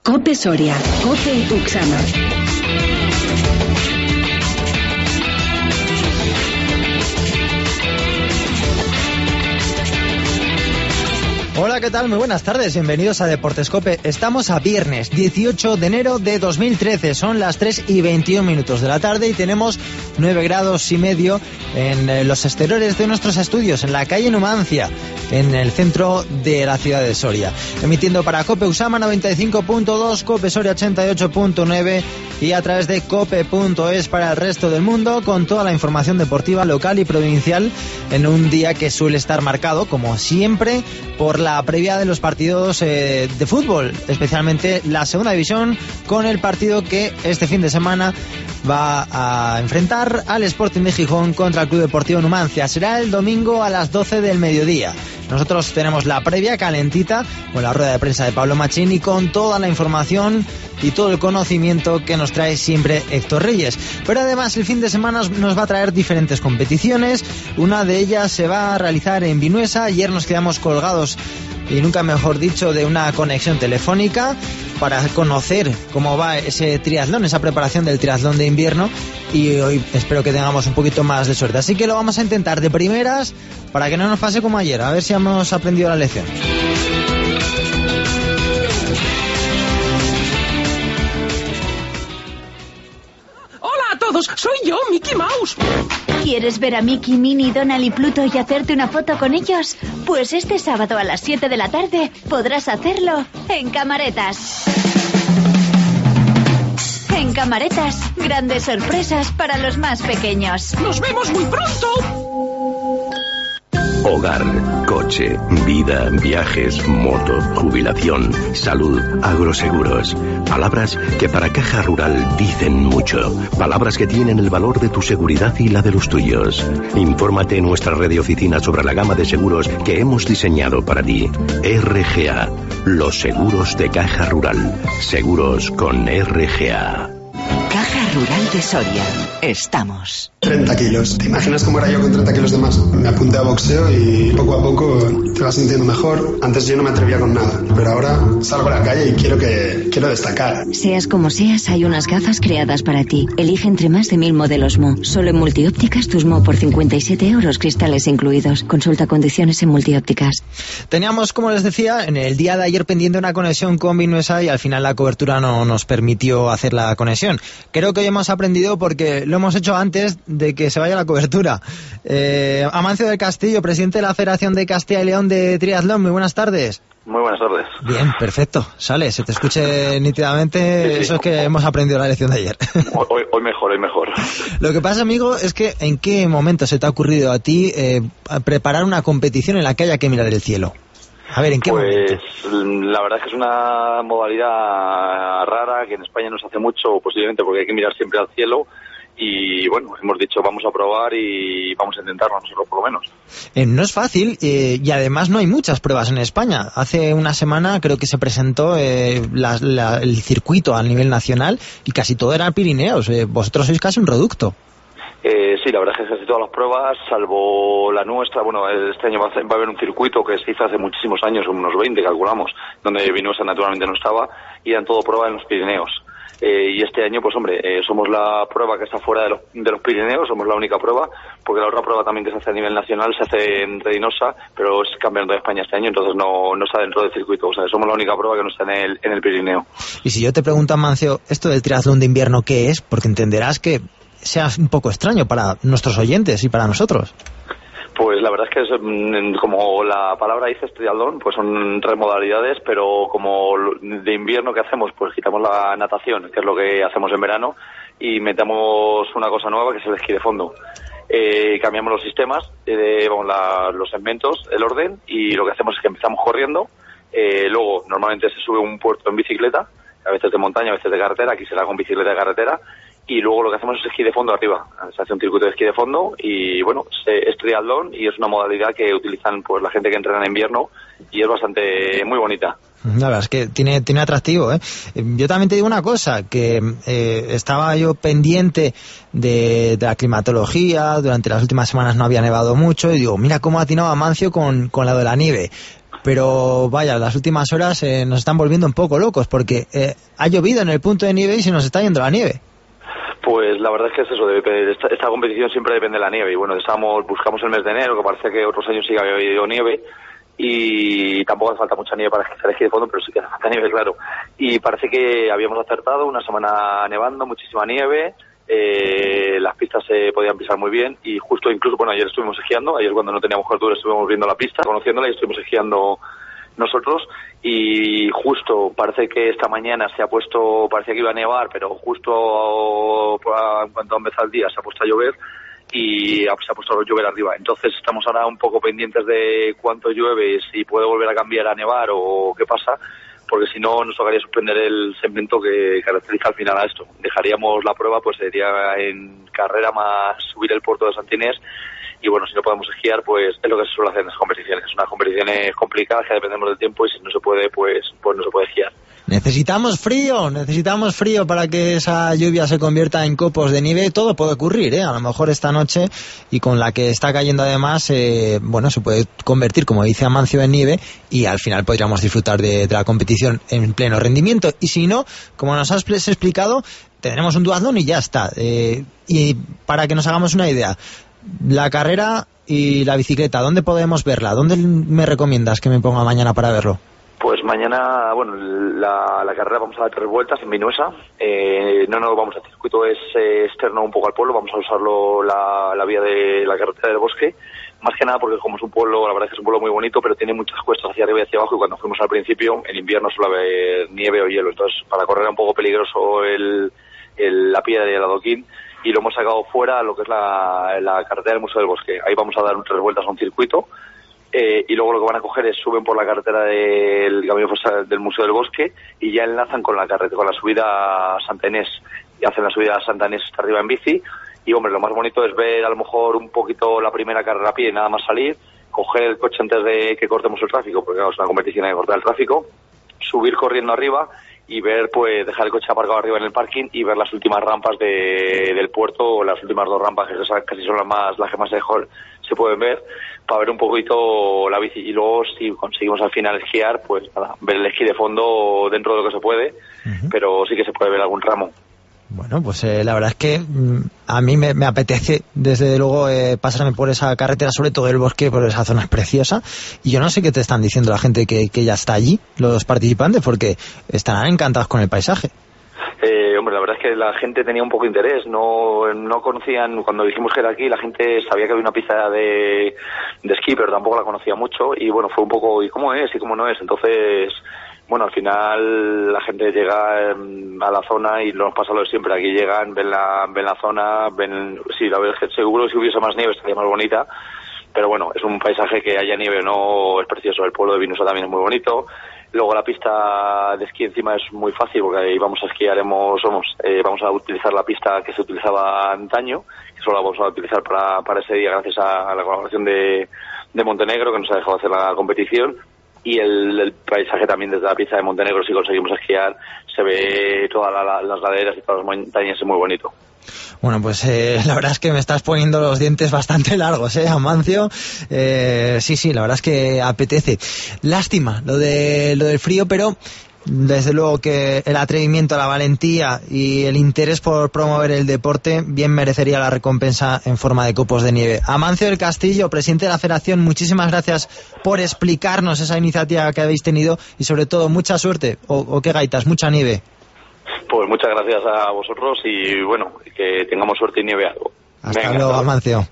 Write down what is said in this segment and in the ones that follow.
COPE Soria, COPE Uxama. Hola, ¿qué tal? Muy buenas tardes, bienvenidos a Deportes COPE. Estamos a viernes 18 de enero de 2013, son las 3:21 de la tarde y tenemos 9 grados y medio en los exteriores de nuestros estudios, en la calle Numancia, en el centro de la ciudad de Soria. Emitiendo para COPE Usama 95.2, COPE Soria 88.9 y a través de cope.es para el resto del mundo, con toda la información deportiva local y provincial en un día que suele estar marcado, como siempre, por la previa de los partidos de fútbol, especialmente la segunda división, con el partido que este fin de semana va a enfrentar al Sporting de Gijón contra el Club Deportivo Numancia. Será el domingo a las 12 del mediodía. Nosotros tenemos la previa calentita con la rueda de prensa de Pablo Machín y con toda la información y todo el conocimiento que nos trae siempre Héctor Reyes. Pero además el fin de semana nos va a traer diferentes competiciones. Una de ellas se va a realizar en Vinuesa. Ayer nos quedamos colgados, y nunca mejor dicho, de una conexión telefónica para conocer cómo va ese triatlón, esa preparación del triatlón de invierno, y hoy espero que tengamos un poquito más de suerte. Así que lo vamos a intentar de primeras para que no nos pase como ayer, a ver si hemos aprendido la lección. ¡Hola a todos! ¡Soy yo, Mickey Mouse! ¿Quieres ver a Mickey, Minnie, Donald y Pluto y hacerte una foto con ellos? Pues este sábado a las 7 de la tarde podrás hacerlo en Camaretas. En Camaretas, grandes sorpresas para los más pequeños. ¡Nos vemos muy pronto! Hogar, coche, vida, viajes, moto, jubilación, salud, agroseguros. Palabras que para Caja Rural dicen mucho. Palabras que tienen el valor de tu seguridad y la de los tuyos. Infórmate en nuestra red de oficinas sobre la gama de seguros que hemos diseñado para ti. RGA, los seguros de Caja Rural. Seguros con RGA. Caja Rural de Soria. Estamos. 30 kilos. ¿Te imaginas cómo era yo con 30 kilos de más? Me apunté a boxeo y poco a poco te vas sintiendo mejor. Antes yo no me atrevía con nada, pero ahora salgo a la calle y quiero destacar. Seas como seas, hay unas gafas creadas para ti. Elige entre más de 1000 modelos Mo. Solo en Multiópticas tus Mo por 57 €, cristales incluidos. Consulta condiciones en Multiópticas. Teníamos, como les decía, en el día de ayer pendiente una conexión con Vinuesa y al final la cobertura no nos permitió hacer la conexión. Creo que hoy hemos aprendido porque lo hemos hecho antes de que se vaya la cobertura. Amancio del Castillo, presidente de la Federación de Castilla y León de Triatlón, muy buenas tardes. Muy buenas tardes. Bien, perfecto. Sale, se te escuche nítidamente. Sí. Eso es que hemos aprendido la lección de ayer. Hoy mejor. Lo que pasa, amigo, es que ¿en qué momento se te ha ocurrido a ti preparar una competición en la que haya que mirar el cielo? A ver, ¿en qué momento? Pues la verdad es que es una modalidad rara que en España no se hace mucho, posiblemente porque hay que mirar siempre al cielo. Y bueno, hemos dicho vamos a probar y vamos a intentarlo nosotros por lo menos. No es fácil y además no hay muchas pruebas en España. Hace una semana creo que se presentó el circuito a nivel nacional y casi todo era Pirineos. Vosotros sois casi un reducto. Sí, la verdad es que casi todas las pruebas, salvo la nuestra, bueno, este año va a haber un circuito que se hizo hace muchísimos años, unos 20 calculamos, donde Vinuesa naturalmente no estaba, y eran todo pruebas en los Pirineos. Y este año, pues hombre, somos la prueba que está fuera de los Pirineos, somos la única prueba, porque la otra prueba también que se hace a nivel nacional se hace en Reynosa, pero es campeonato de España este año, entonces no está dentro del circuito, o sea, somos la única prueba que no está en el Pirineo. Y si yo te pregunto, Amancio, esto del triatlón de invierno, ¿qué es? Porque entenderás que sea un poco extraño para nuestros oyentes y para nosotros. Pues la verdad es que es, como la palabra dice, triatlón, pues son 3 modalidades, pero como de invierno que hacemos, pues quitamos la natación, que es lo que hacemos en verano, y metemos una cosa nueva que es el esquí de fondo. Cambiamos los sistemas, los segmentos, el orden, y lo que hacemos es que empezamos corriendo, luego normalmente se sube un puerto en bicicleta, a veces de montaña, a veces de carretera, aquí será con bicicleta de carretera, y luego lo que hacemos es esquí de fondo arriba. Se hace un circuito de esquí de fondo y bueno, es triatlón y es una modalidad que utilizan pues la gente que entrena en invierno y es bastante muy bonita. La verdad es que tiene atractivo, ¿eh? Yo también te digo una cosa, que estaba yo pendiente de la climatología, durante las últimas semanas no había nevado mucho y digo, mira cómo ha atinado Amancio con la de la nieve. pero vaya, las últimas horas nos están volviendo un poco locos porque ha llovido en el punto de nieve y se nos está yendo la nieve. Pues la verdad es que es eso, esta competición siempre depende de la nieve y bueno, buscamos el mes de enero, que parece que otros años sí que había habido nieve y tampoco hace falta mucha nieve para estar aquí de fondo, pero sí que hace falta nieve, claro. Y parece que habíamos acertado, una semana nevando, muchísima nieve, las pistas se podían pisar muy bien y justo incluso, bueno, ayer estuvimos esquiando, ayer cuando no teníamos cobertura estuvimos viendo la pista, conociéndola y estuvimos esquiando nosotros y justo parece que esta mañana parecía que iba a nevar, pero justo en cuanto empezó el día se ha puesto a llover y se ha puesto a llover arriba. Entonces estamos ahora un poco pendientes de cuánto llueve, si puede volver a cambiar a nevar o qué pasa, porque si no nos tocaría suspender el segmento que caracteriza al final a esto. Dejaríamos la prueba, pues sería en carrera más subir el puerto de Santinés. Y bueno, si no podemos esquiar, pues es lo que se suele hacer en las competiciones. Son unas competiciones complicadas que dependemos del tiempo y si no se puede, pues no se puede esquiar. Necesitamos frío para que esa lluvia se convierta en copos de nieve. Todo puede ocurrir, a lo mejor esta noche y con la que está cayendo además, se puede convertir, como dice Amancio, en nieve y al final podríamos disfrutar de la competición en pleno rendimiento. Y si no, como nos has explicado, tendremos un duatlón y ya está. Y para que nos hagamos una idea, la carrera y la bicicleta, ¿dónde podemos verla? ¿Dónde me recomiendas que me ponga mañana para verlo? Pues mañana, bueno, la carrera vamos a dar 3 vueltas en Vinuesa. No vamos a circuito, es externo un poco al pueblo, vamos a usarlo la vía de la carretera del bosque. Más que nada porque como es un pueblo, la verdad es que es un pueblo muy bonito, pero tiene muchas cuestas hacia arriba y hacia abajo y cuando fuimos al principio, en invierno suele haber nieve o hielo. Entonces, para correr era un poco peligroso la piedra y el adoquín. Y lo hemos sacado fuera a lo que es la carretera del Museo del Bosque. Ahí vamos a dar 3 vueltas a un circuito y luego lo que van a coger es suben por la carretera del camino del Museo del Bosque y ya enlazan con la subida a Santa Inés y hacen la subida a Santa Inés hasta arriba en bici y hombre, lo más bonito es ver a lo mejor un poquito la primera carrera a pie y nada más salir, coger el coche antes de que cortemos el tráfico, porque claro, es una competición de cortar el tráfico, subir corriendo arriba y ver, pues, dejar el coche aparcado arriba en el parking y ver las últimas rampas del puerto, o las últimas 2 rampas, que casi son las que más se pueden ver, para ver un poquito la bici. Y luego, si conseguimos al final esquiar, pues nada, ver el esquí de fondo dentro de lo que se puede, pero sí que se puede ver algún tramo. Bueno, pues la verdad es que a mí me apetece, desde luego, pasarme por esa carretera, sobre todo el bosque, por esa zona es preciosa. Y yo no sé qué te están diciendo la gente que ya está allí, los participantes, porque estarán encantados con el paisaje. Hombre, la verdad es que la gente tenía un poco de interés, no conocían, cuando dijimos que era aquí, la gente sabía que había una pista de esquí, pero tampoco la conocía mucho, y bueno, fue un poco, ¿y cómo es? ¿Y cómo no es? Entonces, bueno, al final la gente llega a la zona y nos pasa lo de siempre, aquí llegan, ven la zona, sí, la verdad es que seguro que si hubiese más nieve estaría más bonita, pero bueno, es un paisaje que haya nieve o no, es precioso, el pueblo de Vinuesa también es muy bonito. Luego la pista de esquí encima es muy fácil porque ahí vamos a esquiar, vamos a utilizar la pista que se utilizaba antaño, que solo la vamos a utilizar para ese día gracias a la colaboración de Montenegro, que nos ha dejado hacer la competición. Y el paisaje también desde la pista de Montenegro, si conseguimos esquiar, se ve todas las laderas y todas las montañas, es muy bonito. Bueno, pues la verdad es que me estás poniendo los dientes bastante largos, Amancio. Sí, la verdad es que apetece. Lástima lo del frío, pero desde luego que el atrevimiento, la valentía y el interés por promover el deporte bien merecería la recompensa en forma de copos de nieve. Amancio del Castillo, presidente de la Federación, muchísimas gracias por explicarnos esa iniciativa que habéis tenido y sobre todo mucha suerte, o qué gaitas, mucha nieve. Pues muchas gracias a vosotros y bueno, que tengamos suerte y nieve algo. Hasta luego, Amancio.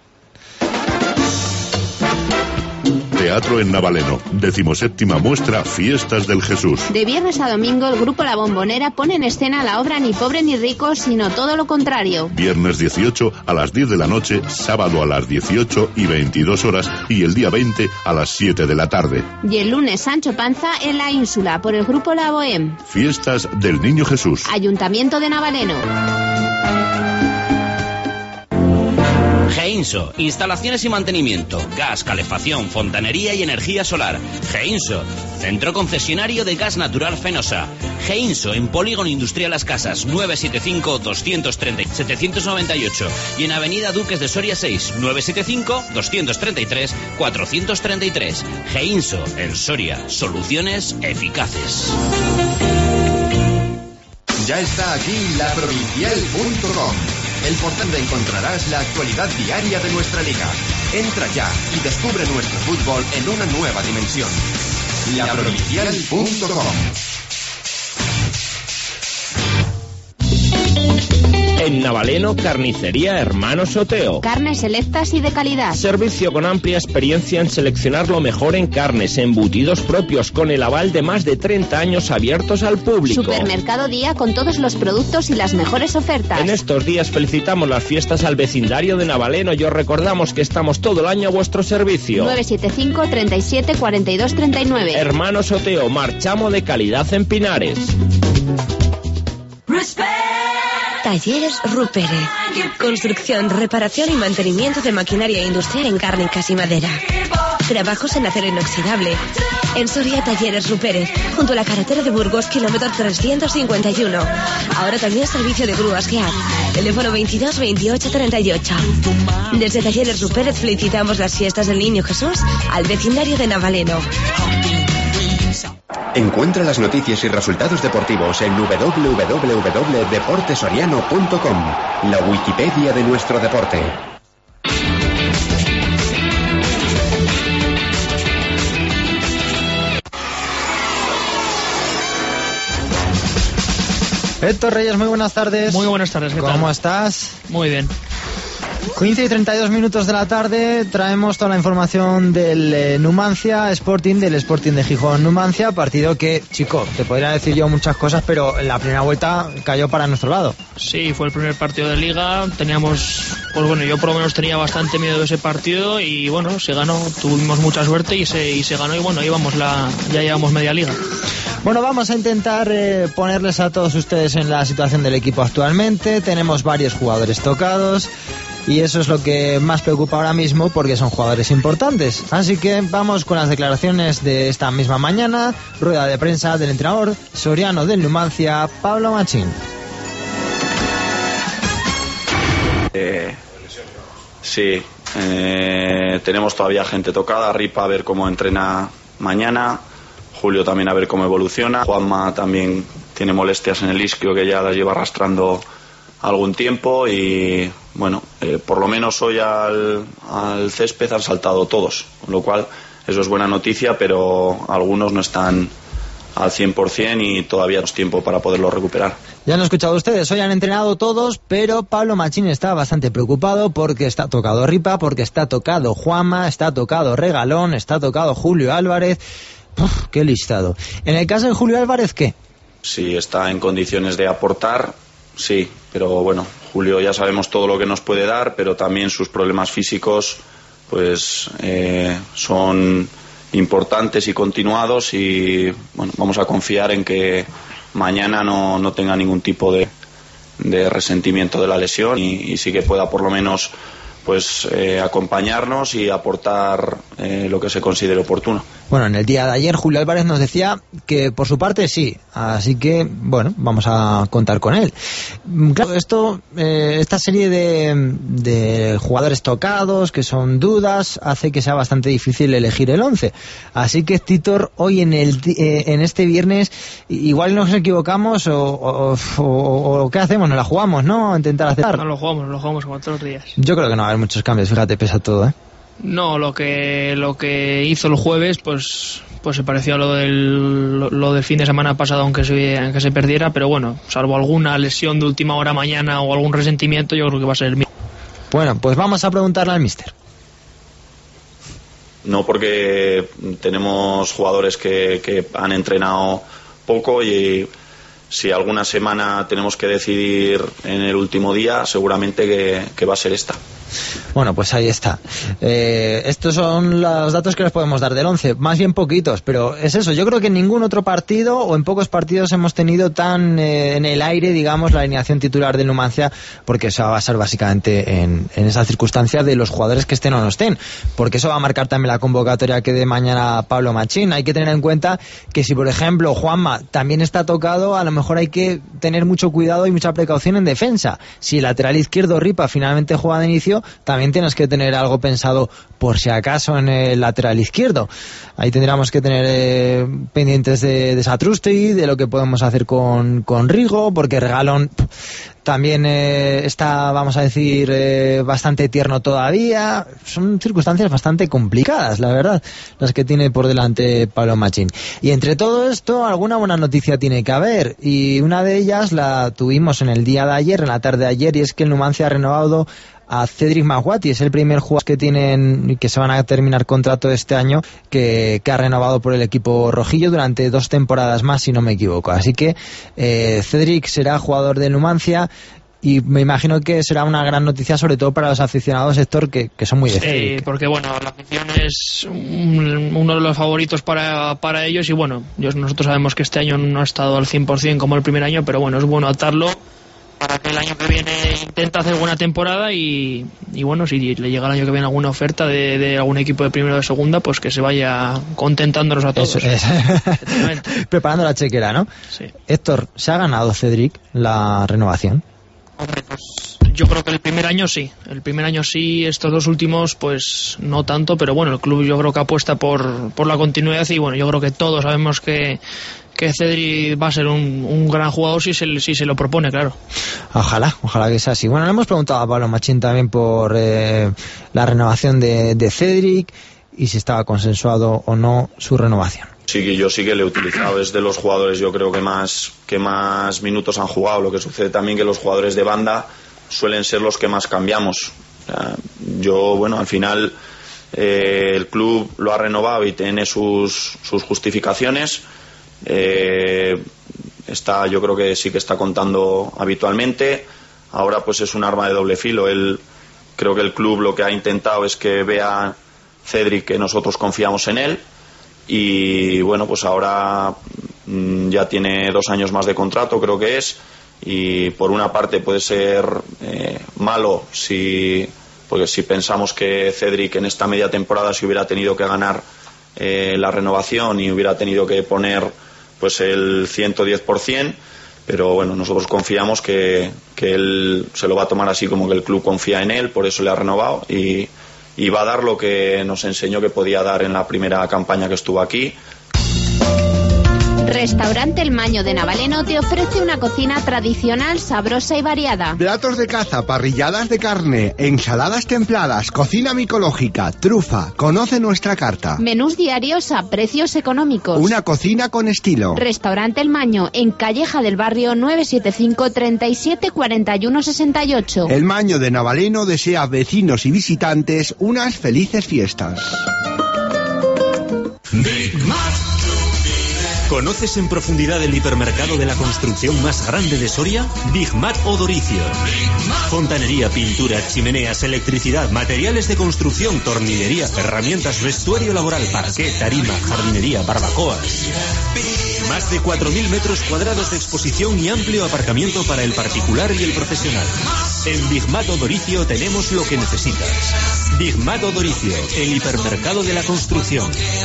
Teatro en Navaleno, 17ª muestra Fiestas del Jesús. De viernes a domingo, el grupo La Bombonera pone en escena la obra Ni pobre ni rico, sino todo lo contrario. Viernes 18 a las 10 de la noche, sábado a las 18 y 22 horas y el día 20 a las 7 de la tarde. Y el lunes Sancho Panza en la Ínsula, por el grupo La Bohème. Fiestas del Niño Jesús. Ayuntamiento de Navaleno. Geinso, instalaciones y mantenimiento, gas, calefacción, fontanería y energía solar. Geinso, centro concesionario de gas natural Fenosa. Geinso, en Polígono Industrial Las Casas, 975-230-798 y en Avenida Duques de Soria 6, 975-233-433. Geinso, en Soria, soluciones eficaces. Ya está aquí laprovincial.com, el portal donde encontrarás la actualidad diaria de nuestra liga. Entra ya y descubre nuestro fútbol en una nueva dimensión. laprovincial.com. En Navaleno, carnicería Hermanos Oteo. Carnes selectas y de calidad. Servicio con amplia experiencia en seleccionar lo mejor en carnes, embutidos propios, con el aval de más de 30 años abiertos al público. Supermercado Día con todos los productos y las mejores ofertas. En estos días felicitamos las fiestas al vecindario de Navaleno y os recordamos que estamos todo el año a vuestro servicio. 975 37 42 39. Hermanos Oteo, marchamo de calidad en Pinares. Talleres Rupere. Construcción, reparación y mantenimiento de maquinaria industrial en cárnicas y madera. Trabajos en acero inoxidable. En Soria, Talleres Rupere, junto a la carretera de Burgos, kilómetro 351. Ahora también servicio de grúas GEAT. Teléfono 22 28 38. Desde Talleres Rupere felicitamos las fiestas del Niño Jesús al vecindario de Navaleno. Encuentra las noticias y resultados deportivos en www.deportesoriano.com, la Wikipedia de nuestro deporte. Héctor Reyes, muy buenas tardes. Muy buenas tardes, ¿qué tal? ¿Cómo estás? Muy bien. 15 y 32 minutos de la tarde, traemos toda la información del Numancia Sporting, del Sporting de Gijón Numancia, partido que, chico, te podría decir yo muchas cosas, pero la primera vuelta cayó para nuestro lado. Sí, fue el primer partido de Liga, yo por lo menos tenía bastante miedo de ese partido y bueno, se ganó, tuvimos mucha suerte y se ganó y bueno, ya llevamos media Liga. Bueno, vamos a intentar ponerles a todos ustedes en la situación del equipo actualmente. Tenemos varios jugadores tocados y eso es lo que más preocupa ahora mismo porque son jugadores importantes. Así que vamos con las declaraciones de esta misma mañana, rueda de prensa del entrenador soriano del Numancia, Pablo Machín. Sí, tenemos todavía gente tocada, Ripa a ver cómo entrena mañana, Julio también a ver cómo evoluciona, Juanma también tiene molestias en el isquio que ya las lleva arrastrando algún tiempo y bueno, por lo menos hoy al césped han saltado todos, con lo cual eso es buena noticia, pero algunos no están al 100% y todavía no es tiempo para poderlo recuperar. Ya han escuchado ustedes, hoy han entrenado todos, pero Pablo Machín está bastante preocupado porque está tocado Ripa, porque está tocado Juanma, está tocado Regalón, está tocado Julio Álvarez. Uf, qué listado. En el caso de Julio Álvarez, ¿qué? Si está en condiciones de aportar, sí, pero bueno, Julio ya sabemos todo lo que nos puede dar, pero también sus problemas físicos pues son importantes y continuados y bueno, vamos a confiar en que mañana no tenga ningún tipo de resentimiento de la lesión y sí que pueda por lo menos pues acompañarnos y aportar lo que se considere oportuno. Bueno, en el día de ayer Julio Álvarez nos decía que por su parte sí, así que bueno, vamos a contar con él. Claro, esta serie de jugadores tocados, que son dudas, hace que sea bastante difícil elegir el 11. Así que Titor, hoy en este viernes, igual nos equivocamos o ¿qué hacemos? Nos la jugamos, ¿no? Intentar aceptar. No lo jugamos como todos los días. Yo creo que no va a haber muchos cambios, fíjate, pesa todo, ¿eh? No, lo que hizo el jueves pues se pareció a lo del fin de semana pasado, aunque se perdiera, pero bueno, salvo alguna lesión de última hora mañana o algún resentimiento, yo creo que va a ser el mismo. Bueno, pues vamos a preguntarle al míster. No, porque tenemos jugadores que han entrenado poco y si alguna semana tenemos que decidir en el último día, seguramente que va a ser esta. Bueno, pues ahí está. Estos son los datos que les podemos dar del 11, más bien poquitos, pero es eso. Yo creo que en ningún otro partido o en pocos partidos hemos tenido tan en el aire, digamos, la alineación titular del Numancia, porque eso va a basar básicamente en esa circunstancia de los jugadores que estén o no estén, porque eso va a marcar también la convocatoria que dé mañana Pablo Machín. Hay que tener en cuenta que si, por ejemplo, Juanma también está tocado, a lo mejor hay que tener mucho cuidado y mucha precaución en defensa. Si el lateral izquierdo Ripa finalmente juega de inicio, también tienes que tener algo pensado por si acaso en el lateral izquierdo. Ahí tendríamos que tener pendientes de Satrusti, de lo que podemos hacer con Rigo, porque Regalón también está, vamos a decir, bastante tierno todavía. Son circunstancias bastante complicadas, la verdad, las que tiene por delante Pablo Machín. Y entre todo esto, alguna buena noticia tiene que haber, y una de ellas la tuvimos en el día de ayer, en la tarde de ayer, y es que el Numancia ha renovado a Cedric Maguati. Es el primer jugador que tienen y que se van a terminar contrato este año que ha renovado por el equipo rojillo durante 2 temporadas más, si no me equivoco. Así que Cedric será jugador del Numancia, y me imagino que será una gran noticia, sobre todo para los aficionados, Héctor, que son muy de Cedric. Sí, porque bueno, la afición es uno de los favoritos para ellos, y bueno, nosotros sabemos que este año no ha estado al 100% como el primer año, pero bueno, es bueno atarlo para que el año que viene intenta hacer buena temporada, y bueno, si le llega el año que viene alguna oferta de algún equipo de primera o de segunda, pues que se vaya contentándonos a todos. Preparando la chequera, ¿no? Sí. Héctor, ¿se ha ganado Cedric la renovación? Hombre, pues yo creo que el primer año sí, estos 2 últimos pues no tanto, pero bueno, el club yo creo que apuesta por la continuidad, y bueno, yo creo que todos sabemos que Cedric va a ser un gran jugador si se lo propone, claro. Ojalá que sea así. Bueno, le hemos preguntado a Pablo Machín también por la renovación de Cedric, y si estaba consensuado o no su renovación. Sí, yo sí que le he utilizado, es de los jugadores yo creo que más minutos han jugado. Lo que sucede también que los jugadores de banda suelen ser los que más cambiamos. Yo, bueno, al final el club lo ha renovado y tiene sus justificaciones. Yo creo que sí que está contando habitualmente. Ahora pues es un arma de doble filo. Creo que el club lo que ha intentado es que vea Cedric que nosotros confiamos en él, y bueno, pues ahora ya tiene 2 años más de contrato, creo que es, y por una parte puede ser malo porque si pensamos que Cedric en esta media temporada se hubiera tenido que ganar la renovación y hubiera tenido que poner pues el 110%, pero bueno, nosotros confiamos que él se lo va a tomar así, como que el club confía en él, por eso le ha renovado, y va a dar lo que nos enseñó que podía dar en la primera campaña que estuvo aquí. Restaurante El Maño de Navaleno te ofrece una cocina tradicional, sabrosa y variada. Platos de caza, parrilladas de carne, ensaladas templadas, cocina micológica, trufa. Conoce nuestra carta. Menús diarios a precios económicos. Una cocina con estilo. Restaurante El Maño, en Calleja del Barrio, 975 37 41 68. El Maño de Navaleno desea a vecinos y visitantes unas felices fiestas. ¿Conoces en profundidad el hipermercado de la construcción más grande de Soria? Big Mat Odoricio. Fontanería, pintura, chimeneas, electricidad, materiales de construcción, tornillería, herramientas, vestuario laboral, parquet, tarima, jardinería, barbacoas. Más de 4.000 metros cuadrados de exposición y amplio aparcamiento para el particular y el profesional. En Big Mat Odoricio tenemos lo que necesitas. Big Mat Odoricio, el hipermercado de la construcción.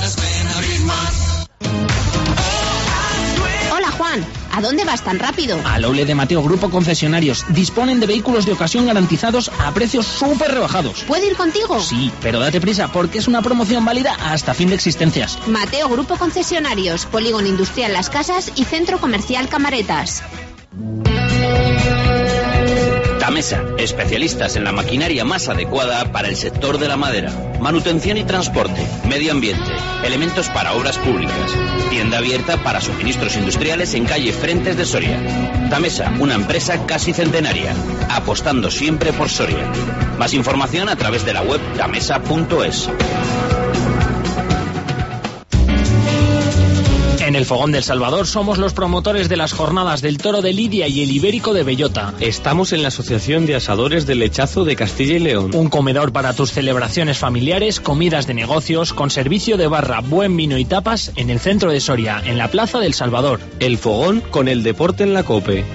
Hola Juan, ¿a dónde vas tan rápido? Al Oule de Mateo Grupo Concesionarios. Disponen de vehículos de ocasión garantizados a precios súper rebajados. ¿Puedo ir contigo? Sí, pero date prisa porque es una promoción válida hasta fin de existencias. Mateo Grupo Concesionarios, Polígono Industrial Las Casas y Centro Comercial Camaretas. Tamesa, especialistas en la maquinaria más adecuada para el sector de la madera. Manutención y transporte, medio ambiente, elementos para obras públicas. Tienda abierta para suministros industriales en calle Frentes de Soria. Tamesa, una empresa casi centenaria, apostando siempre por Soria. Más información a través de la web tamesa.es. En el Fogón del Salvador somos los promotores de las jornadas del Toro de Lidia y el Ibérico de Bellota. Estamos en la Asociación de Asadores del Lechazo de Castilla y León. Un comedor para tus celebraciones familiares, comidas de negocios, con servicio de barra, buen vino y tapas en el centro de Soria, en la Plaza del Salvador. El Fogón con el deporte en la COPE.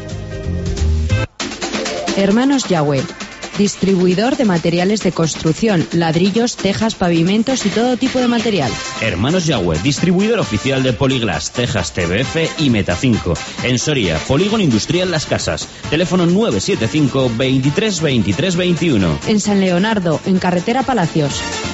Hermanos Yahweh, distribuidor de materiales de construcción, ladrillos, tejas, pavimentos y todo tipo de material. Hermanos Yahweh, distribuidor oficial de Poliglas, tejas TBF y Meta5. En Soria, Polígono Industrial Las Casas. Teléfono 975 23 23 21. En San Leonardo, en Carretera Palacios.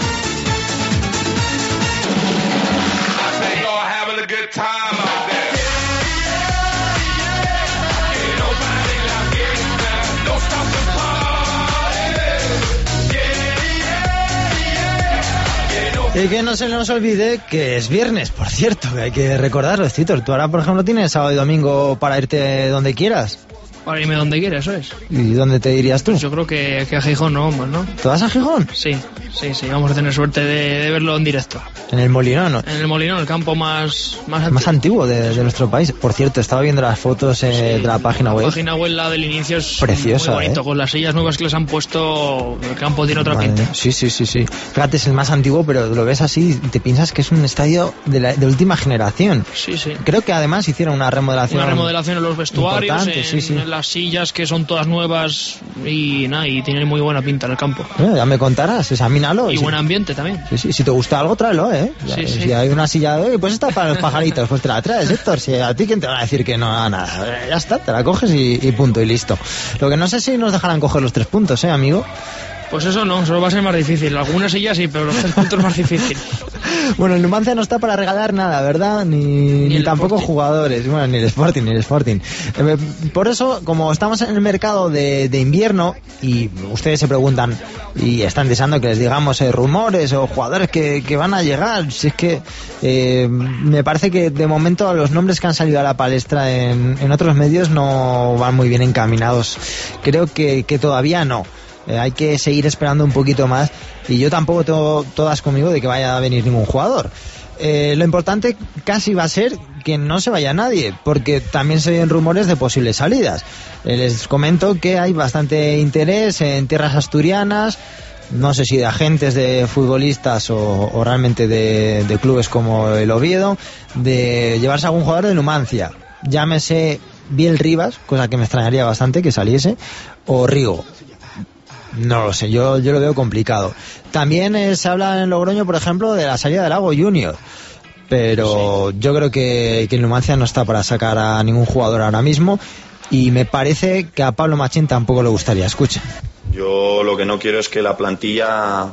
Y que no se nos olvide que es viernes, por cierto, que hay que recordarlo, Titor. Tú ahora, por ejemplo, tienes sábado y domingo para irte donde quieras. Para irme donde quiera, eso es. ¿Y dónde te irías tú? Pues yo creo que a Gijón no vamos, ¿no? ¿Te vas a Gijón? Sí, vamos a tener suerte de verlo en directo. En el Molinón, ¿no? En el Molinón, el campo más antiguo de nuestro país. Por cierto, estaba viendo las fotos de la página web. La página web, la del inicio, es preciosa, muy bonito. Con las sillas nuevas que les han puesto, el campo tiene otra pinta. Sí. Fíjate, es el más antiguo, pero lo ves así y te piensas que es un estadio de última generación. Sí. Creo que además hicieron una remodelación. En los vestuarios, en las sillas que son todas nuevas y tienen muy buena pinta en el campo. Ya me contarás, examínalo. Y buen ambiente también. Sí, si te gusta algo, tráelo, Si hay una silla, pues está para los pajaritos, pues te la traes, Héctor. Si a ti, ¿quién te va a decir que no? Nada. Ya está, te la coges y punto, y listo. Lo que no sé si nos dejarán coger los 3 puntos, amigo. Pues eso no, solo va a ser más difícil. Algunas sillas sí, pero los 3 puntos más difícil. Bueno, el Numancia no está para regalar nada, ¿verdad? Ni tampoco Sporting. Jugadores. Bueno, ni el Sporting. Por eso, como estamos en el mercado de invierno y ustedes se preguntan y están deseando que les digamos rumores o jugadores que van a llegar, si es que me parece que de momento los nombres que han salido a la palestra en otros medios no van muy bien encaminados. Creo que todavía no. Hay que seguir esperando un poquito más y yo tampoco tengo todas conmigo de que vaya a venir ningún jugador. Lo importante casi va a ser que no se vaya nadie, porque también se oyen rumores de posibles salidas. Les comento que hay bastante interés en tierras asturianas, no sé si de agentes de futbolistas o realmente de clubes como el Oviedo, de llevarse a algún jugador de Numancia. Llámese Biel Rivas, cosa que me extrañaría bastante que saliese, o Rigo. No lo sé, yo lo veo complicado. También se habla en Logroño, por ejemplo, de la salida de Lago Junior. Pero yo creo que el Numancia no está para sacar a ningún jugador ahora mismo. Y me parece que a Pablo Machín tampoco le gustaría. Escucha. Yo lo que no quiero es que la plantilla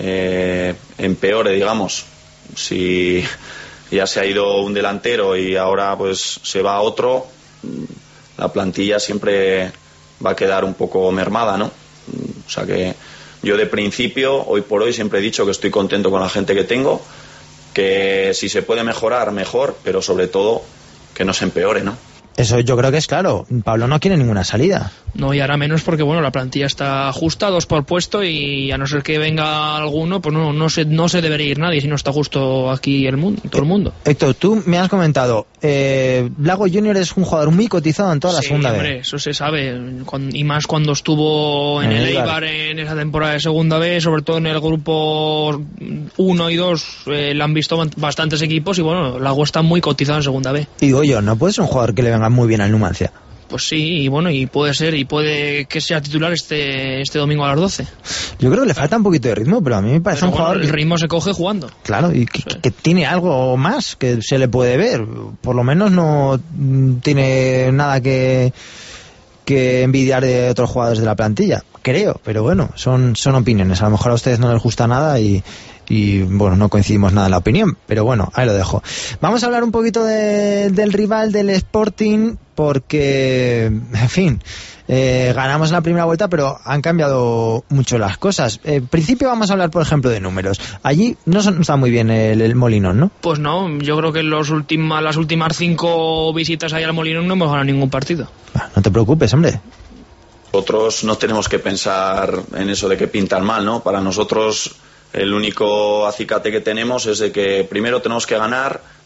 empeore, digamos. Si ya se ha ido un delantero y ahora pues se va otro, la plantilla siempre va a quedar un poco mermada, ¿no? O sea que yo de principio, hoy por hoy, siempre he dicho que estoy contento con la gente que tengo, que si se puede mejorar, mejor, pero sobre todo que no se empeore, ¿no? Eso yo creo que es claro. Pablo no quiere ninguna salida. No, y ahora menos porque bueno, la plantilla está justa, 2 por puesto, y a no ser que venga alguno, pues no se debería ir nadie si no está justo aquí todo el mundo. Héctor, tú me has comentado, Lago Junior es un jugador muy cotizado en toda la segunda hombre, B. Eso se sabe, y más cuando estuvo en el Eibar en esa temporada de segunda B, sobre todo en el grupo 1 y 2, le han visto bastantes equipos y bueno, Lago está muy cotizado en segunda B. Y digo yo, ¿no puede ser un jugador que le venga muy bien al Numancia? Pues sí, y bueno, y puede que sea titular este domingo a las 12. Yo creo que le falta un poquito de ritmo, pero a mí me parece un jugador... El ritmo se coge jugando. Claro, y que tiene algo más que se le puede ver. Por lo menos no tiene nada que envidiar de otros jugadores de la plantilla. Creo, pero bueno, son opiniones. A lo mejor a ustedes no les gusta nada y bueno, no coincidimos nada en la opinión, pero bueno, ahí lo dejo. Vamos a hablar un poquito del rival, del Sporting, porque, en fin, ganamos en la primera vuelta, pero han cambiado mucho las cosas. En principio vamos a hablar, por ejemplo, de números. Allí no está muy bien el Molinón, ¿no? Pues no, yo creo que en las últimas 5 visitas ahí al Molinón no hemos ganado ningún partido. No te preocupes, hombre. Nosotros no tenemos que pensar en eso de que pintan mal, ¿no? Para nosotros el único acicate que tenemos es de que primero tenemos que ganar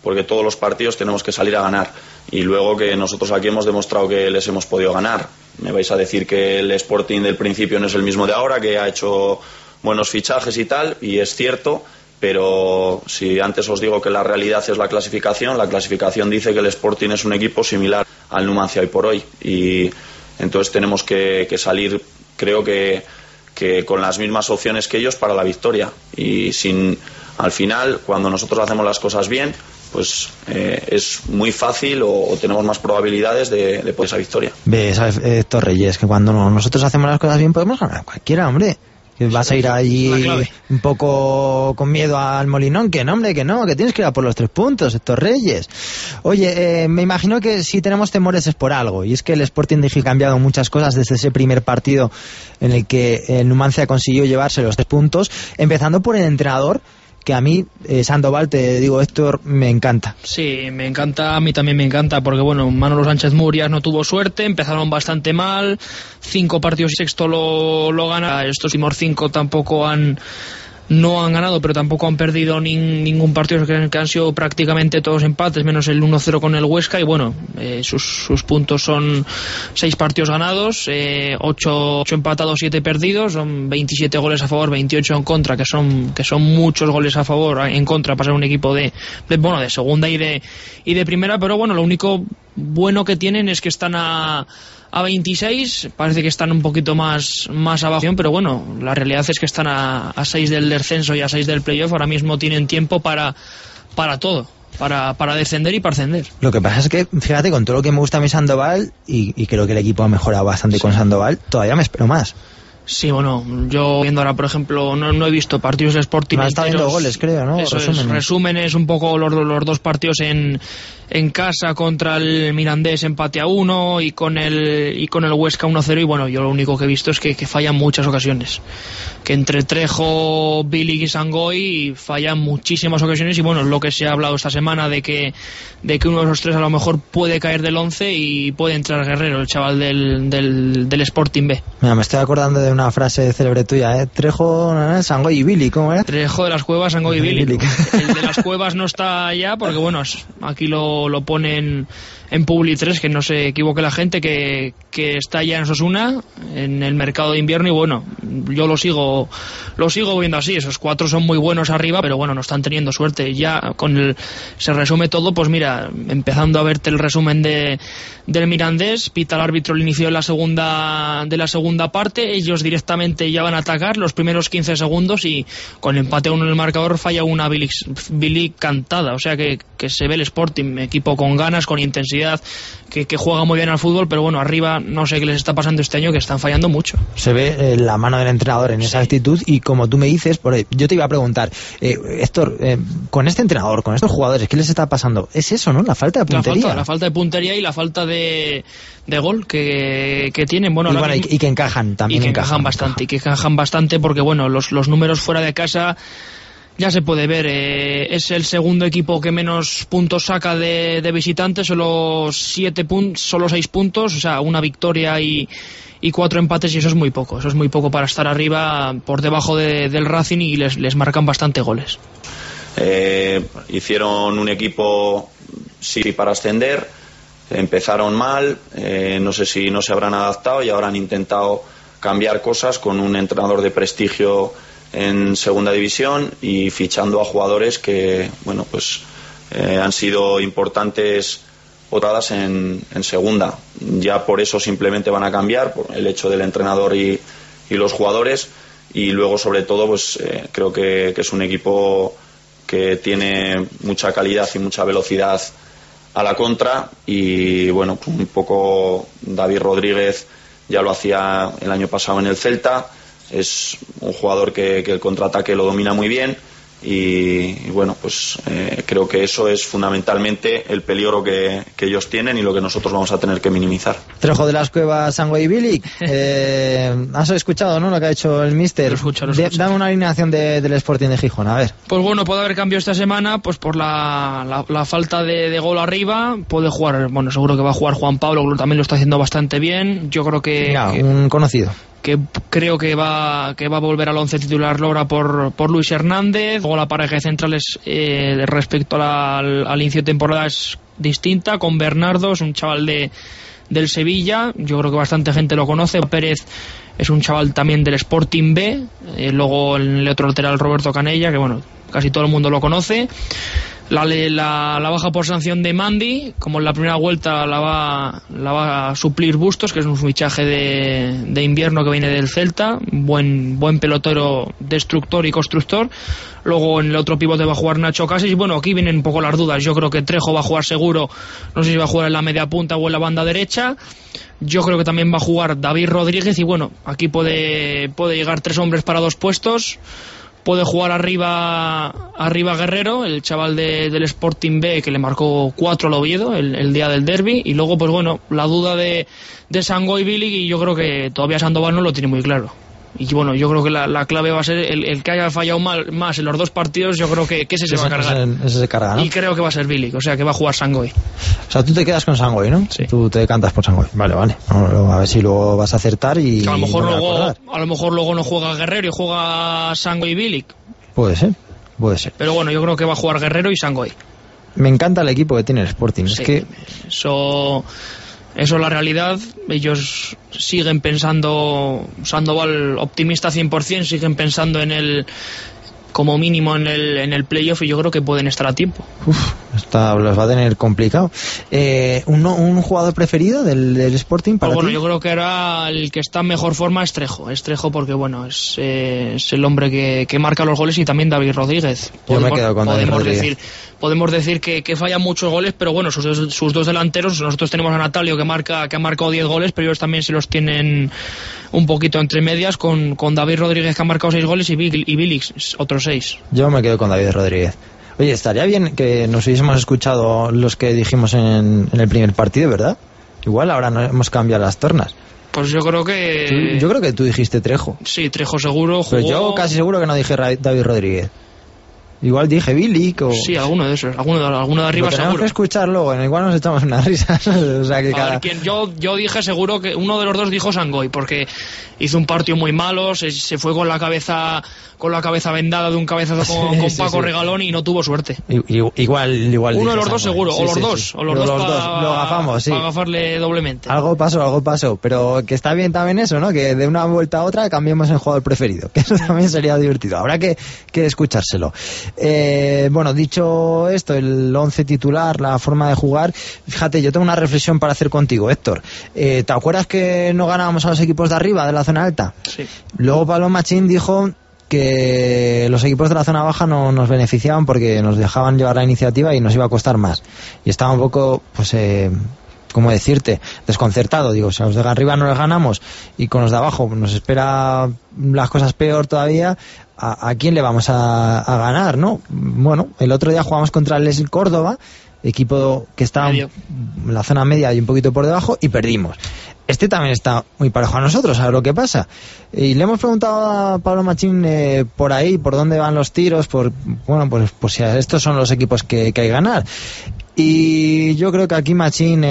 porque todos los partidos tenemos que salir a ganar, y luego que nosotros aquí hemos demostrado que les hemos podido ganar. Me vais a decir que el Sporting del principio no es el mismo de ahora, que ha hecho buenos fichajes y tal, y es cierto, pero si antes os digo que la realidad es la clasificación dice que el Sporting es un equipo similar al Numancia hoy por hoy, y entonces tenemos que salir, creo que con las mismas opciones que ellos para la victoria, y al final, cuando nosotros hacemos las cosas bien, pues es muy fácil o tenemos más probabilidades de poder esa victoria. ¿Sabes, Héctor Reyes, que cuando nosotros hacemos las cosas bien podemos ganar a cualquiera, hombre? Que vas a ir allí un poco con miedo al Molinón, que no, hombre, que no, que tienes que ir a por los 3 puntos, Héctor Reyes. Oye, me imagino que si tenemos temores es por algo, y es que el Sporting de Gijón ha cambiado muchas cosas desde ese primer partido en el que el Numancia consiguió llevarse los 3 puntos, empezando por el entrenador, que a mí, Sandoval, te digo, Héctor, me encanta. Sí, me encanta, a mí también me encanta, porque bueno, Manolo Sánchez Murias no tuvo suerte, empezaron bastante mal, 5 partidos y sexto lo gana, estos últimos 5 tampoco no han ganado, pero tampoco han perdido ningún partido, que han sido prácticamente todos empates, menos el 1-0 con el Huesca, y bueno, sus puntos son 6 partidos ganados, 8 empatados, 7 perdidos, son 27 goles a favor, 28 en contra, que son muchos goles a favor, en contra, para ser un equipo de segunda y de primera, pero bueno, lo único bueno que tienen es que están a 26, parece que están un poquito más abajo, pero bueno, la realidad es que están a 6 del descenso y a 6 del playoff. Ahora mismo tienen tiempo para todo, para descender y para ascender. Lo que pasa es que, fíjate, con todo lo que me gusta a mí Sandoval, y creo que el equipo ha mejorado bastante con Sandoval, todavía me espero más. Sí, bueno, yo viendo ahora, por ejemplo, no he visto partidos de Sporting. No, está viendo goles, creo, ¿no? Eso resúmenes un poco los 2 partidos en casa contra el Mirandés, empate a 1, y con el Huesca 1-0, y bueno, yo lo único que he visto es que fallan muchas ocasiones, que entre Trejo, Bilic y Sangoy fallan muchísimas ocasiones, y bueno, es lo que se ha hablado esta semana, de que uno de esos 3 a lo mejor puede caer del 11 y puede entrar Guerrero, el chaval del Sporting B. Mira, me estoy acordando de una frase célebre tuya, Trejo, Sangoy y Bilic, ¿cómo era? Trejo de las Cuevas, Sangoy y Bilic. El de las Cuevas no está ya, porque bueno, aquí lo ponen en Publi 3, que no se equivoque la gente, que está ya en Osasuna, en el mercado de invierno, y bueno, yo lo sigo viendo así. Esos 4 son muy buenos arriba, pero bueno, no están teniendo suerte. Ya se resume todo, pues mira, empezando a verte el resumen del Mirandés, pita el árbitro el inicio de la segunda parte, ellos directamente ya van a atacar los primeros 15 segundos, y con empate a 1 en el marcador falla una Bilic cantada. O sea que se ve el Sporting, equipo con ganas, con intensidad, que juega muy bien al fútbol, pero bueno, arriba no sé qué les está pasando este año, que están fallando mucho. Se ve la mano del entrenador en esa actitud, y como tú me dices, yo te iba a preguntar, Héctor, con este entrenador, con estos jugadores, ¿qué les está pasando? Es eso, ¿no? La falta de puntería. La falta de puntería y la falta de gol que tienen. Bueno, y que encajan también. Y que encajan bastante, porque bueno, los números fuera de casa ya se puede ver, es el segundo equipo que menos puntos saca de visitantes, solo 6 puntos, o sea, una victoria y 4 empates, y eso es muy poco para estar arriba, por debajo del Racing, y les marcan bastante goles. Hicieron un equipo para ascender, empezaron mal, no sé si no se habrán adaptado, y ahora han intentado cambiar cosas con un entrenador de prestigio en segunda división y fichando a jugadores que bueno, pues han sido importantes votadas en segunda. Ya por eso simplemente van a cambiar, por el hecho del entrenador y los jugadores, y luego sobre todo pues creo que es un equipo que tiene mucha calidad y mucha velocidad a la contra, y bueno, un poco David Rodríguez ya lo hacía el año pasado en el Celta. Es un jugador que el contraataque lo domina muy bien, y bueno, pues creo que eso es fundamentalmente el peligro que ellos tienen y lo que nosotros vamos a tener que minimizar. Trejo de las Cuevas, Sangoy y Bilic, has escuchado, ¿no?, lo que ha hecho el míster. Lo escucho. Dame una alineación del Sporting de Gijón, a ver. Pues bueno, puede haber cambio esta semana, pues por la falta de gol arriba. Puede jugar, bueno, seguro que va a jugar Juan Pablo, que también lo está haciendo bastante bien. Yo creo que un conocido creo que va a volver al 11 titular Lora por Luis Hernández. Luego la pareja de centrales respecto al inicio de temporada es distinta, con Bernardo, es un chaval del Sevilla, yo creo que bastante gente lo conoce. Pérez es un chaval también del Sporting B. Luego el otro lateral Roberto Canella, que bueno, casi todo el mundo lo conoce. La baja por sanción de Mandy, como en la primera vuelta la va a suplir Bustos, que es un fichaje de invierno que viene del Celta, buen pelotero, destructor y constructor. Luego en el otro pivote va a jugar Nacho Casas, y bueno, aquí vienen un poco las dudas. Yo creo que Trejo va a jugar seguro, no sé si va a jugar en la media punta o en la banda derecha. Yo creo que también va a jugar David Rodríguez, y bueno, aquí puede llegar 3 hombres para 2 puestos. Puede jugar arriba Guerrero, el chaval del Sporting B, que le marcó 4 al Oviedo el día del derbi. Y luego, pues bueno, la duda de Sangoy y Bilic, y yo creo que todavía Sandoval no lo tiene muy claro. Y bueno, yo creo que la clave va a ser el que haya fallado más en los 2 partidos. Yo creo que ese se va a cargar. Ese se carga, ¿no? Y creo que va a ser Bilic, o sea que va a jugar Sangoy. O sea, tú te quedas con Sangoy, ¿no? Sí. Tú te decantas por Sangoy. Vale. A ver si luego vas a acertar y... A lo mejor luego no juega Guerrero y juega Sangoy y Bilic. Puede ser. Pero bueno, yo creo que va a jugar Guerrero y Sangoy. Me encanta el equipo que tiene el Sporting. Sí, es que... Eso es la realidad. Ellos siguen pensando, Sandoval optimista 100%, siguen pensando como mínimo en el playoff, y yo creo que pueden estar a tiempo. Los va a tener complicado. ¿Un jugador preferido del Sporting para ti? Yo creo que ahora el que está en mejor forma es Trejo. Es Trejo porque bueno, es el hombre que marca los goles, y también David Rodríguez. Yo me quedo con David Rodríguez. Podemos decir que falla muchos goles, pero bueno, sus 2 delanteros, nosotros tenemos a Natalio que ha marcado 10 goles, pero ellos también se los tienen un poquito entre medias, con David Rodríguez, que ha marcado 6 goles, y Bilic otros 6. Yo me quedo con David Rodríguez. Oye, estaría bien que nos hubiésemos escuchado los que dijimos en el primer partido, ¿verdad? Igual ahora no hemos cambiado las tornas. Pues yo creo que... Yo creo que tú dijiste Trejo. Sí, Trejo seguro. Pero yo casi seguro que no dije David Rodríguez. Igual dije Bilic o... Sí, alguno de esos, alguno de arriba seguro. Tenemos que escucharlo, bueno, igual nos echamos unas risas. O sea que yo dije seguro que uno de los 2 dijo Sangoy, porque hizo un partido muy malo, se fue con la cabeza vendada de un cabezazo con Paco Regalón, y no tuvo suerte. Igual uno de los 2 seguro, o los dos lo agafamos, sí. Para agafarle doblemente. Algo pasó, pero que está bien también eso, ¿no? Que de una vuelta a otra cambiemos el jugador preferido, que eso también sería divertido. Habrá que escuchárselo. Bueno, dicho esto, el 11 titular, la forma de jugar, fíjate, yo tengo una reflexión para hacer contigo, Héctor. ¿Te acuerdas que no ganábamos a los equipos de arriba, de la zona alta? Sí. Luego Pablo Machín dijo que los equipos de la zona baja no nos beneficiaban porque nos dejaban llevar la iniciativa y nos iba a costar más. Y estaba un poco, pues... ¿cómo decirte? Desconcertado, digo, si a los de arriba no les ganamos y con los de abajo nos espera las cosas peor todavía, ¿a quién le vamos a ganar, no? Bueno, el otro día jugamos contra el Córdoba, equipo que está en la zona media y un poquito por debajo, y perdimos. Este también está muy parejo a nosotros, ¿sabes lo que pasa? Y le hemos preguntado a Pablo Machín por ahí, por dónde van los tiros, pues si estos son los equipos que hay que ganar. Y yo creo que aquí Machín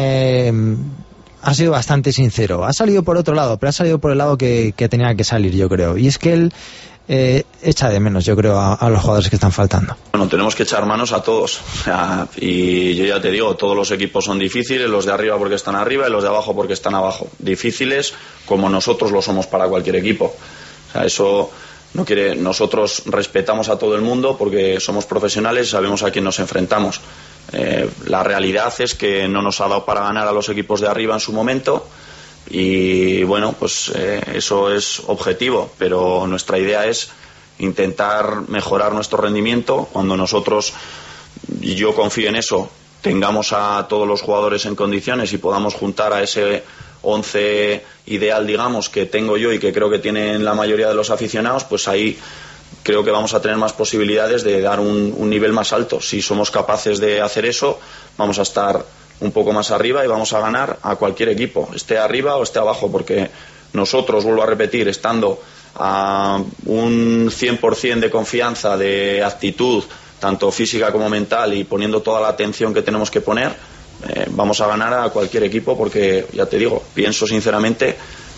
ha sido bastante sincero. Ha salido por otro lado, pero ha salido por el lado que tenía que salir, yo creo. Y es que él echa de menos, yo creo, a los jugadores que están faltando. Bueno, tenemos que echar manos a todos. O sea, y yo ya te digo, todos los equipos son difíciles, los de arriba porque están arriba y los de abajo porque están abajo. Difíciles como nosotros lo somos para cualquier equipo. O sea, eso no quiere... Nosotros respetamos a todo el mundo porque somos profesionales y sabemos a quién nos enfrentamos. La realidad es que no nos ha dado para ganar a los equipos de arriba en su momento, y bueno, pues eso es objetivo, pero nuestra idea es intentar mejorar nuestro rendimiento. Cuando nosotros, y yo confío en eso, tengamos a todos los jugadores en condiciones y podamos juntar a ese 11 ideal, digamos, que tengo yo y que creo que tienen la mayoría de los aficionados, pues ahí creo que vamos a tener más posibilidades de dar un nivel más alto. Si somos capaces de hacer eso, vamos a estar un poco más arriba y vamos a ganar a cualquier equipo, esté arriba o esté abajo, porque nosotros, vuelvo a repetir, estando a un 100% de confianza, de actitud, tanto física como mental, y poniendo toda la atención que tenemos que poner, vamos a ganar a cualquier equipo, porque, ya te digo, pienso sinceramente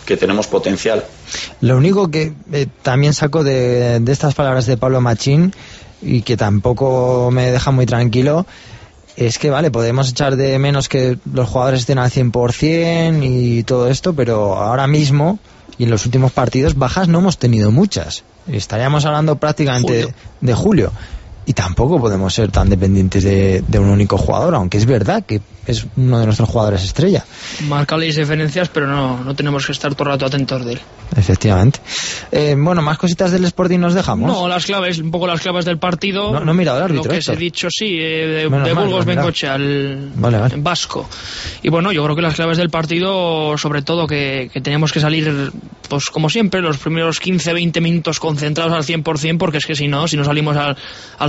que tenemos potencial. Lo único que también saco de estas palabras de Pablo Machín, y que tampoco me deja muy tranquilo, es que vale, podemos echar de menos que los jugadores estén al 100% y todo esto, pero ahora mismo y en los últimos partidos bajas no hemos tenido muchas. Estaríamos hablando prácticamente de julio. Y tampoco podemos ser tan dependientes de un único jugador, aunque es verdad que es uno de nuestros jugadores estrella. Marca las diferencias, pero no tenemos que estar todo el rato atentos de él. Efectivamente. Bueno, ¿más cositas del Sporting nos dejamos? No, un poco las claves del partido. No he mirado el árbitro. Lo que se ha dicho, sí, de Burgos Bengoche al Vasco. Y bueno, yo creo que las claves del partido, sobre todo que teníamos que salir, pues como siempre, los primeros 15-20 minutos concentrados al 100%, porque es que si no salimos al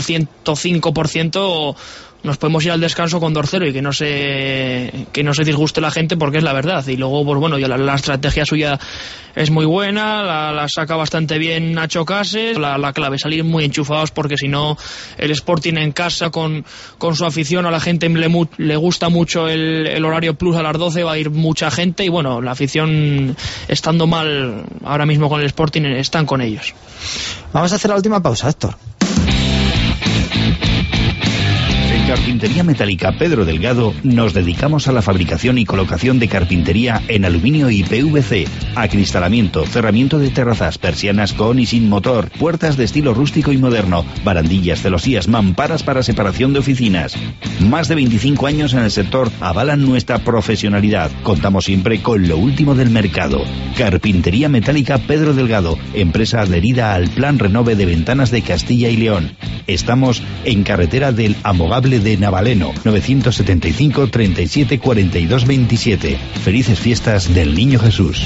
105%, nos podemos ir al descanso con 2-0 y que no se disguste la gente, porque es la verdad. Y luego, pues bueno, ya la estrategia suya es muy buena, la saca bastante bien Nacho Cases. La clave, salir muy enchufados, porque si no, el Sporting en casa con su afición, a la gente le gusta mucho el horario plus a las 12, va a ir mucha gente, y bueno, la afición, estando mal ahora mismo con el Sporting, están con ellos. Vamos a hacer la última pausa, Héctor. Carpintería Metálica Pedro Delgado nos dedicamos a la fabricación y colocación de carpintería en aluminio y PVC, acristalamiento, cerramiento de terrazas, persianas con y sin motor, puertas de estilo rústico y moderno, barandillas, celosías, mamparas para separación de oficinas. Más de 25 años en el sector avalan nuestra profesionalidad. Contamos siempre con lo último del mercado. Carpintería Metálica Pedro Delgado, empresa adherida al Plan Renove de Ventanas de Castilla y León. Estamos en carretera del Amogable de Navaleno, 975 37 42 27. Felices fiestas del Niño Jesús.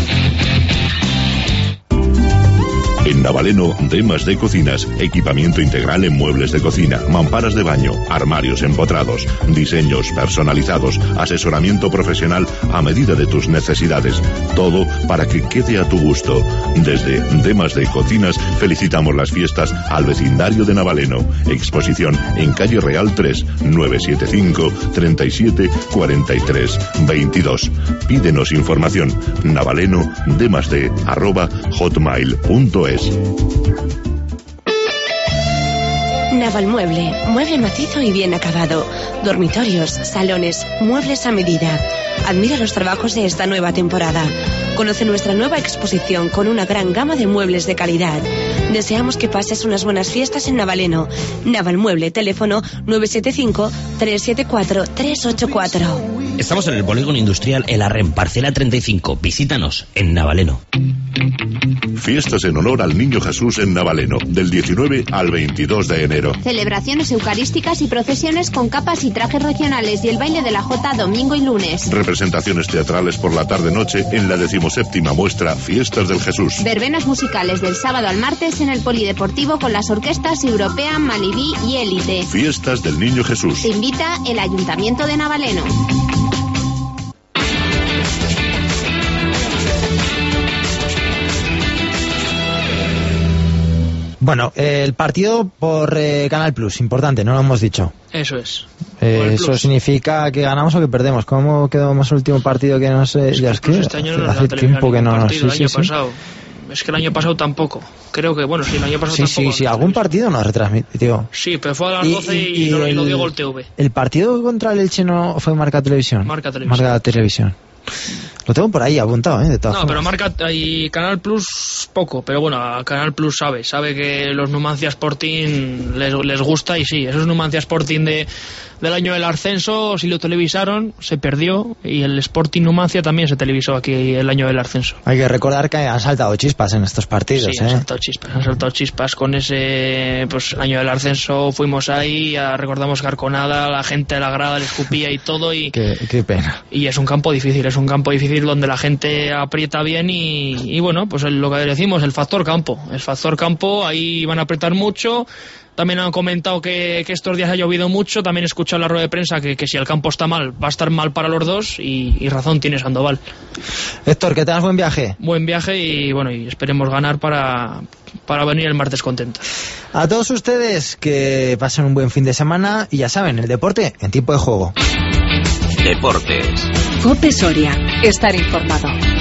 En Navaleno, D+D Cocinas, equipamiento integral en muebles de cocina, mamparas de baño, armarios empotrados, diseños personalizados, asesoramiento profesional a medida de tus necesidades. Todo para que quede a tu gusto. Desde D+D Cocinas felicitamos las fiestas al vecindario de Navaleno. Exposición en calle Real 3, 975 37 43 22. Pídenos información. Navaleno, D+D, @hotmail.es. Navalmueble, mueble macizo y bien acabado. Dormitorios, salones, muebles a medida. Admira los trabajos de esta nueva temporada. Conoce nuestra nueva exposición con una gran gama de muebles de calidad. Deseamos que pases unas buenas fiestas en Navaleno. Navalmueble, teléfono 975 374 384. Estamos en el polígono industrial El Arren, parcela 35. Visítanos en Navaleno. Fiestas en honor al Niño Jesús en Navaleno, del 19 al 22 de enero. Celebraciones eucarísticas y procesiones con capas y trajes regionales, y el baile de la Jota domingo y lunes. Representaciones teatrales por la tarde-noche en la 17ª muestra Fiestas del Jesús. Verbenas musicales del sábado al martes en el Polideportivo con las orquestas European, Malibí y Élite. Fiestas del Niño Jesús. Te invita el Ayuntamiento de Navaleno. Bueno, el partido por Canal Plus, importante, no lo hemos dicho. Eso es. Eso significa que ganamos o que perdemos. ¿Cómo quedamos el último partido que no sé? Ya es que este año no hace tiempo que no. El año pasado. Es que el año pasado tampoco. Creo que, bueno, sí, el año pasado tampoco. Sí, algún partido nos retransmitió. Sí, pero fue a las 12 y lo dio Gol TV. ¿El partido contra el Elche no fue Marca Televisión? Marca Televisión. Marca Televisión. Lo tengo por ahí apuntado, de todas formas. Pero Marca y Canal Plus poco, pero bueno, a Canal Plus sabe que los Numancia Sporting les gusta, y sí, esos Numancia Sporting del año del ascenso, si lo televisaron, se perdió, y el Sporting Numancia también se televisó aquí el año del ascenso. Hay que recordar que han saltado chispas en estos partidos, Sí, han saltado chispas con ese, pues el año del ascenso fuimos ahí, recordamos que Arconada, la gente de la grada le escupía y todo, y qué pena. Y es un campo difícil donde la gente aprieta bien, y bueno, pues lo que decimos, el factor campo, ahí van a apretar mucho. También han comentado que estos días ha llovido mucho. También he escuchado en la rueda de prensa que si el campo está mal, va a estar mal para los dos, y razón tiene Sandoval. Héctor, que tengas buen viaje. Buen viaje, y bueno, y esperemos ganar para venir el martes contentos. A todos ustedes, que pasen un buen fin de semana, y ya saben, el deporte en tiempo de juego. Deportes. COPE Soria. Estar informado.